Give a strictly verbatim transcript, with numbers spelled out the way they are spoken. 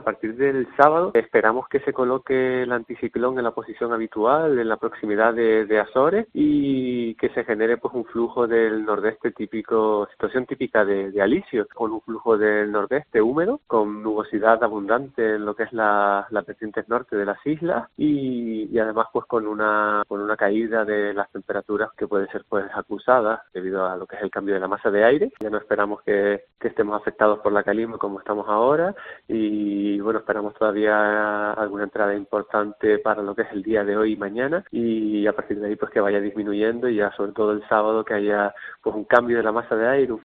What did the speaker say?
A partir del sábado esperamos que se coloque el anticiclón en la posición habitual, en la proximidad de, de Azores, y que se genere pues un flujo del nordeste típico, situación típica de, de Alisio, con un flujo del nordeste húmedo, con nubosidad abundante en lo que es la, la vertiente norte de las islas y, y además pues con una con una caída de las temperaturas que puede ser pues acusada debido a lo que es el cambio de la masa de aire. Ya no esperamos que, que estemos afectados por la calima como estamos ahora y bueno, esperamos todavía alguna entrada importante para lo que es el día de hoy y mañana, y a partir de ahí pues que vaya disminuyendo y ya sobre todo el sábado que haya pues un cambio de la masa de aire,